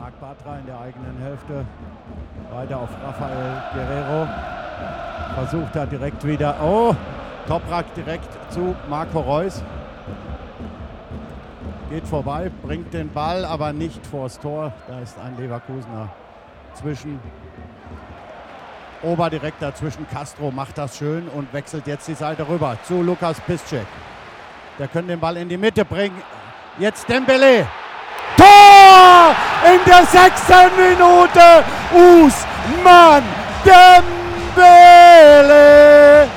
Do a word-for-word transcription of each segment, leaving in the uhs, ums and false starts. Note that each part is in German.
Marc Bartra in der eigenen Hälfte. Weiter auf Rafael Guerrero. Versucht er direkt wieder. Oh, Toprak direkt zu Marco Reus. Geht vorbei, bringt den Ball, aber nicht vors Tor. Da ist ein Leverkusener zwischen. Ober direkt dazwischen. Castro macht das schön und wechselt jetzt die Seite rüber zu Lukas Piszczek. Der könnte den Ball in die Mitte bringen. Jetzt Dembélé. Tor! In der sechsten Minute. Ousmane Dembélé.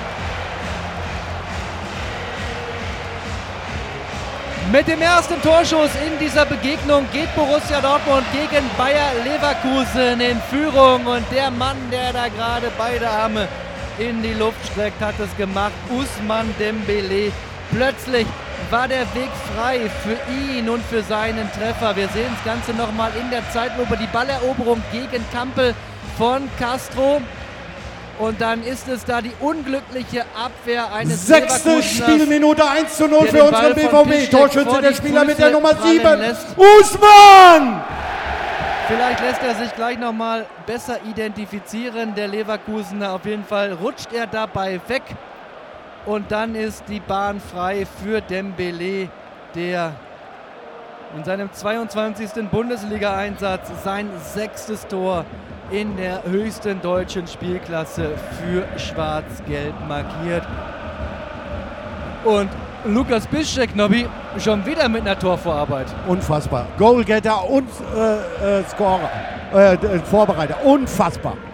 Mit dem ersten Torschuss in dieser Begegnung geht Borussia Dortmund gegen Bayer Leverkusen in Führung. Und der Mann, der da gerade beide Arme in die Luft streckt, hat es gemacht. Ousmane Dembélé. Plötzlich war der Weg frei für ihn und für seinen Treffer. Wir sehen das Ganze nochmal in der Zeitlupe. Die Balleroberung gegen Kampel von Castro. Und dann ist es da die unglückliche Abwehr eines Sechste Spielminute, eins zu null für unseren B V B. Torschütze der Spieler mit der Nummer sieben. Ousmane! Vielleicht lässt er sich gleich nochmal besser identifizieren, der Leverkusener. Auf jeden Fall rutscht er dabei weg. Und dann ist die Bahn frei für Dembélé, der in seinem zweiundzwanzigsten Bundesliga-Einsatz sein sechstes Tor in der höchsten deutschen Spielklasse für Schwarz-Gelb markiert. Und Lukas Piszczek, Nobby, schon wieder mit einer Torvorarbeit. Unfassbar. Goalgetter und äh, äh, Scorer, äh, Vorbereiter. Unfassbar.